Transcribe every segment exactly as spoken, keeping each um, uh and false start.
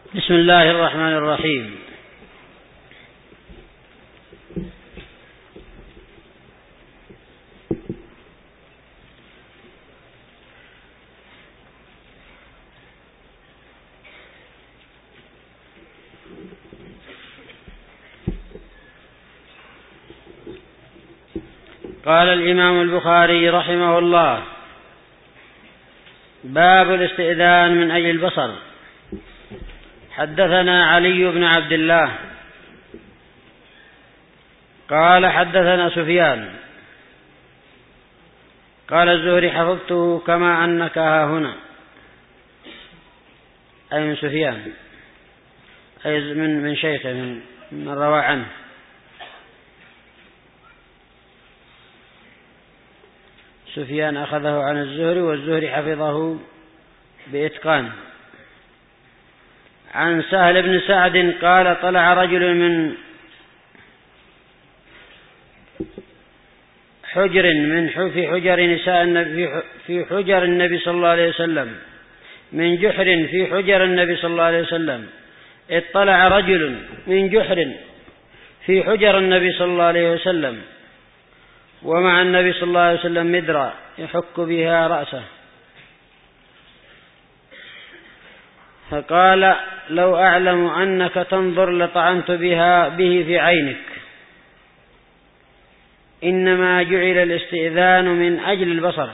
بسم الله الرحمن الرحيم. قال الإمام البخاري رحمه الله: باب الاستئذان من أجل البصر. حدثنا علي بن عبد الله قال حدثنا سفيان قال الزهري: حفظته كما أنك ها هنا، أي من سفيان، أي من من شيخه، من, من روى عنه. سفيان أخذه عن الزهري، والزهري حفظه بإتقان. عن سهل بن سعد قال: طلع رجل من حجر من في حجر نساء النبي في حجر النبي صلى الله عليه وسلم من جحر في حجر النبي صلى الله عليه وسلم اطلع رجل من جحر في حجر النبي صلى الله عليه وسلم، ومع النبي صلى الله عليه وسلم مدرى يحك بها رأسه، فقال: لو أعلم أنك تنظر لطعنت بها به في عينك، إنما جعل الاستئذان من أجل البصر.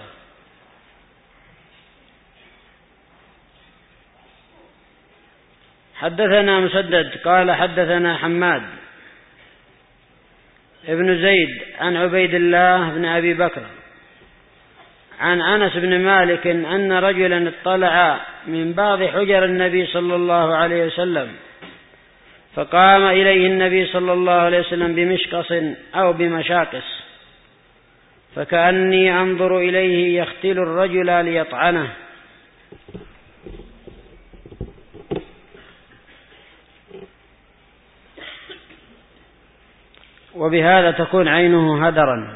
حدثنا مسدد قال حدثنا حماد ابن زيد عن عبيد الله بن أبي بكر عن أنس بن مالك أن رجلا اطلع من بعض حجر النبي صلى الله عليه وسلم، فقام إليه النبي صلى الله عليه وسلم بمشقص أو بمشاقص، فكأني أنظر إليه يختل الرجل ليطعنه. وبهذا تكون عينه هدرا،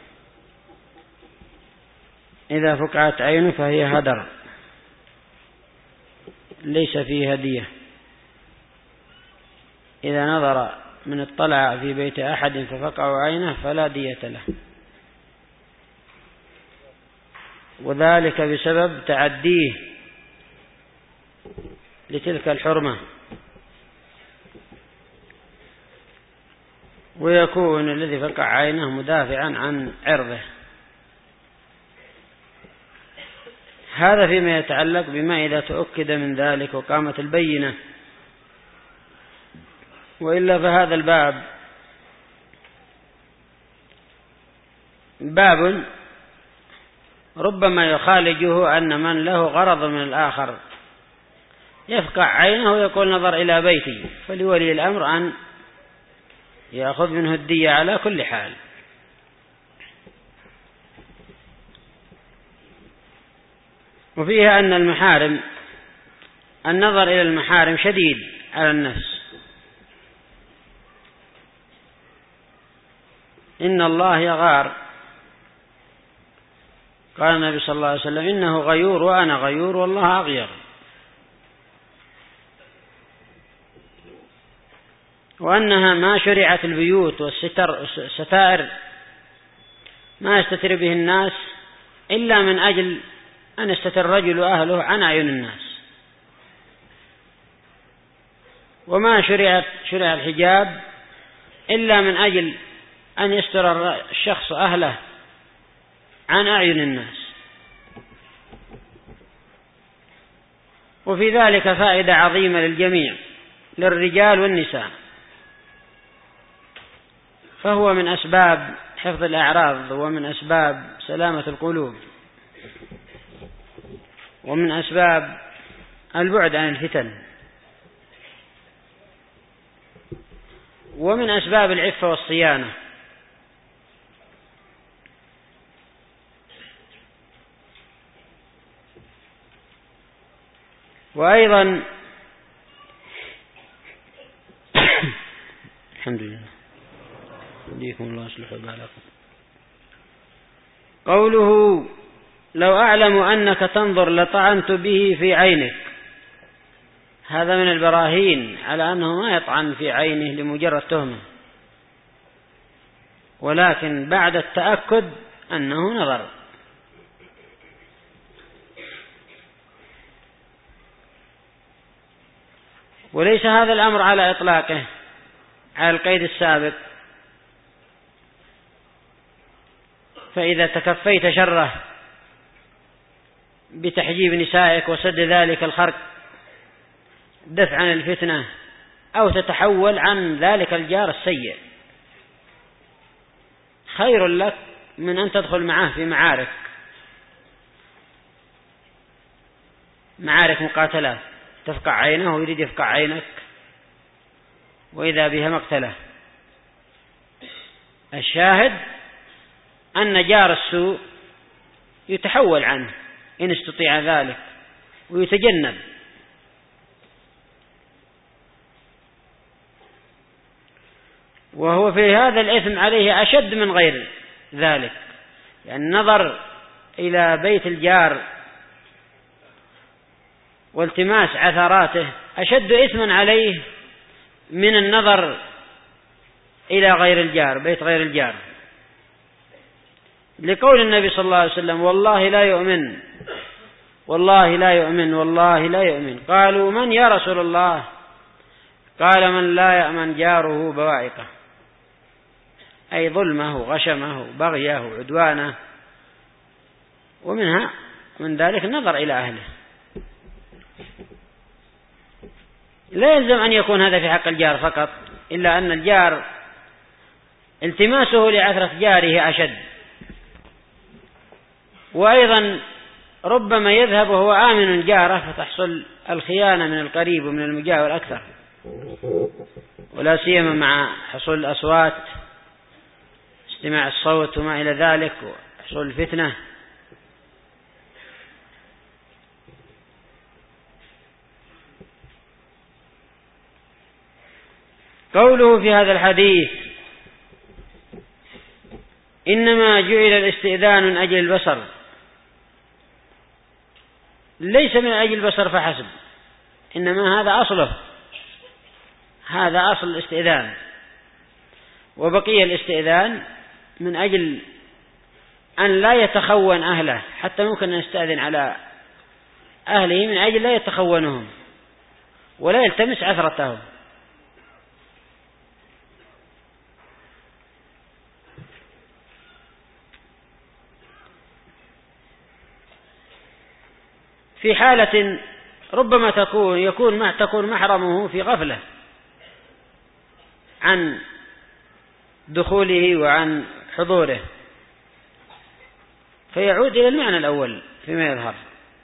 إذا فقعت عينه فهي هدر، ليس فيه هدية. إذا نظر من اطلع في بيت أحد ففقع عينه فلا دية له، وذلك بسبب تعديه لتلك الحرمة، ويكون الذي فقع عينه مدافعا عن عرضه. هذا فيما يتعلق بما إذا تؤكد من ذلك وقامت البينة، وإلا فهذا الباب باب ربما يخالجه أن من له غرض من الآخر يفقع عينه ويقول نظر إلى بيتي، فلولي الأمر أن يأخذ منه الدية على كل حال. وفيها أن المحارم النظر إلى المحارم شديد على النفس. إن الله يغار، قال النبي صلى الله عليه وسلم: إنه غيور وأنا غيور والله أغير. وأنها ما شرعت البيوت والستائر ما يستتر به الناس إلا من أجل أن يستتر الرجل وأهله عن أعين الناس، وما شرعت شرع الحجاب إلا من أجل أن يستر الشخص أهله عن أعين الناس. وفي ذلك فائدة عظيمة للجميع، للرجال والنساء، فهو من أسباب حفظ الأعراض، ومن أسباب سلامة القلوب، ومن أسباب البعد عن الفتن، ومن أسباب العفة والصيانة. وأيضا الحمد لله يهديكم الله يصلح بالكم. قوله: لو أعلم أنك تنظر لطعنت به في عينك، هذا من البراهين على أنه ما يطعن في عينه لمجرد تهمة، ولكن بعد التأكد أنه نظر. وليس هذا الأمر على إطلاقه على القيد السابق، فإذا تكفيت شره بتحجيب نسائك وسد ذلك الخرق دفعا الفتنة، أو تتحول عن ذلك الجار السيء، خير لك من أن تدخل معه في معارك معارك مقاتلة تفقع عينه ويريد يفقع عينك وإذا بها مقتله. الشاهد أن جار السوء يتحول عنه إن استطيع ذلك ويتجنب. وهو في هذا الإثم عليه أشد من غير ذلك، يعني النظر إلى بيت الجار والتماس عثراته أشد إثما عليه من النظر إلى غير الجار، بيت غير الجار، لقول النبي صلى الله عليه وسلم: والله لا يؤمن والله لا يؤمن والله لا يؤمن. قالوا: من يا رسول الله؟ قال: من لا يأمن جاره بوائقه، أي ظلمه غشمه بغيه عدوانه، ومنها من ذلك النظر إلى أهله. لا يلزم أن يكون هذا في حق الجار فقط، إلا أن الجار التماسه لعثرة جاره أشد، وأيضا ربما يذهب وهو آمن جاره فتحصل الخيانة من القريب ومن المجاور أكثر، ولا سيما مع حصول الأصوات، استماع الصوت وما إلى ذلك، وحصول الفتنة. قوله في هذا الحديث: إنما جعل الاستئذان من أجل البصر، ليس من أجل البصر فحسب، إنما هذا أصله، هذا أصل الاستئذان، وبقي الاستئذان من أجل أن لا يتخون أهله، حتى ممكن أن يستأذن على أهله من أجل لا يتخونهم ولا يلتمس عثرتهم. في حالة ربما تكون يكون ما تكون محرمه في غفلة عن دخوله وعن حضوره، فيعود إلى المعنى الأول فيما يظهر.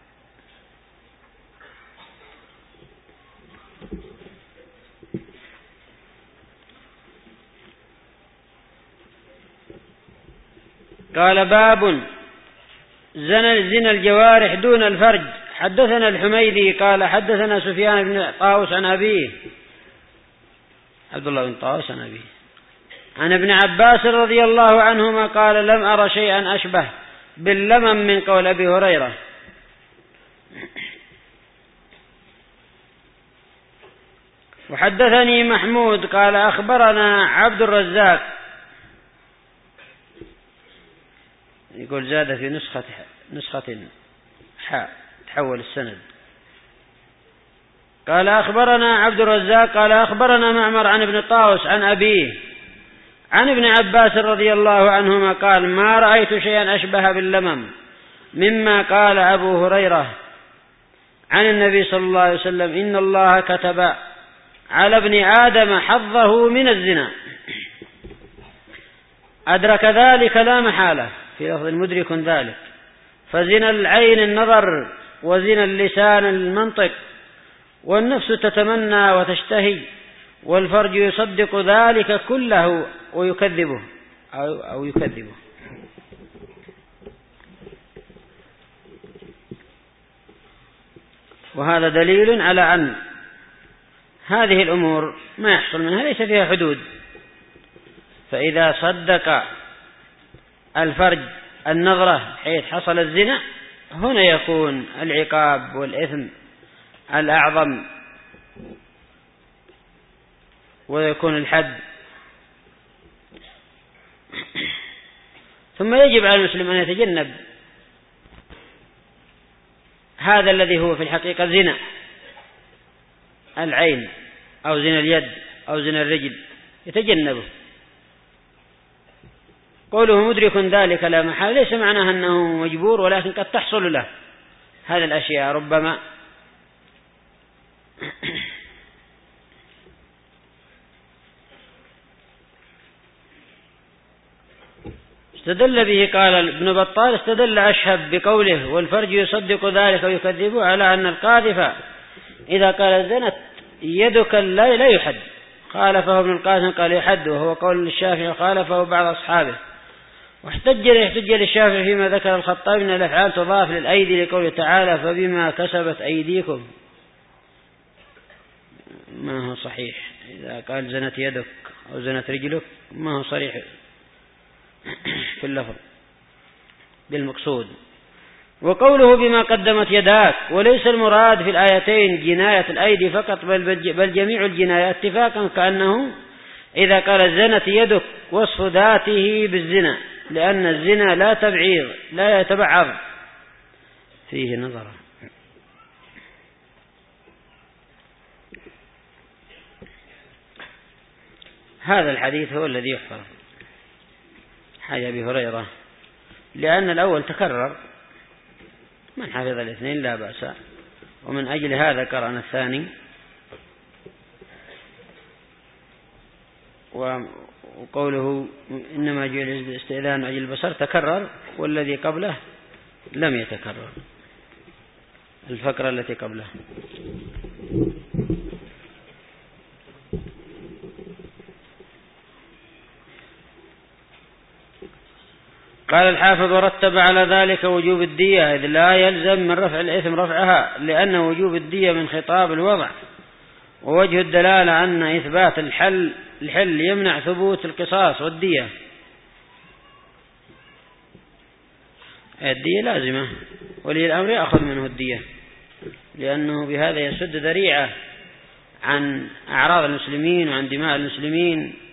قال: باب زنا زنا الجوارح دون الفرج. حدثنا الحميدي قال: حدثنا سفيان بن طاووس عن أبيه، عبد الله بن طاووس عن أبيه، عن ابن عباس رضي الله عنهما قال: لم أرى شيئا أشبه باللمم من قول أبي هريرة. وحدثني محمود قال: أخبرنا عبد الرزاق، يقول زاد في نسخة نسخة حاء تحول السند، قال: أخبرنا عبد الرزاق قال: أخبرنا معمر عن ابن طاووس عن أبيه عن ابن عباس رضي الله عنهما قال: ما رأيت شيئا أشبه باللمم مما قال أبو هريرة عن النبي صلى الله عليه وسلم: إن الله كتب على ابن آدم حظه من الزنا، أدرك ذلك لا محالة، في لفظ مدرك ذلك، فزنا العين النظر، وزنا اللسان المنطق، والنفس تتمنى وتشتهي، والفرج يصدق ذلك كله ويكذبه أو, أو يكذبه. وهذا دليل على أن هذه الأمور ما يحصل منها ليس فيها حدود، فإذا صدق الفرج النظرة حيث حصل الزنا هنا يكون العقاب والإثم الأعظم ويكون الحد. ثم يجب على المسلم أن يتجنب هذا الذي هو في الحقيقة زنا العين أو زنا اليد أو زنا الرجل، يتجنبه. قوله مدرك ذلك لا محال ليس معناه أنه مجبور، ولكن قد تحصل له هذه الأشياء ربما. استدل به، قال ابن بطال استدل أشهب بقوله والفرج يصدق ذلك ويكذبه على أن القاذف إذا قال زنت يدك لا لا يحد. خالفه ابن القاسم قال يحد، وهو قول الشافعي وخالفه بعض أصحابه. واحتج احتج للشافعي فيما ذكر الخطابي أن الأفعال تضاف للأيدي لقوله تعالى فبما كسبت أيديكم. ما هو صحيح إذا قال زنت يدك أو زنت رجلك، ما هو صريح في اللفظ بالمقصود. وقوله بما قدمت يداك، وليس المراد في الآيتين جناية الأيدي فقط، بل, بل جميع الجنايات اتفاقا، كأنه إذا قال زنت يدك وصف ذاته بالزنا، لأن الزنا لا تبعيض لا يتبعض فيه نظرة. هذا الحديث هو الذي يحفظ حاجة أبي هريرة، لأن الأول تكرر، من حفظ الاثنين لا بأس، ومن أجل هذا قرأنا الثاني. وقوله إنما جعل الاستئذان أجل البصر تكرر، والذي قبله لم يتكرر، الفقرة التي قبله. قال الحافظ ورتب على ذلك وجوب الدية، إذ لا يلزم من رفع الإثم رفعها، لأن وجوب الدية من خطاب الوضع. ووجه الدلالة أن إثبات الحل الحل يمنع ثبوت القصاص والدية. الدية لازمة، ولي الأمر يأخذ منه الدية، لأنه بهذا يسد ذريعة عن أعراض المسلمين وعن دماء المسلمين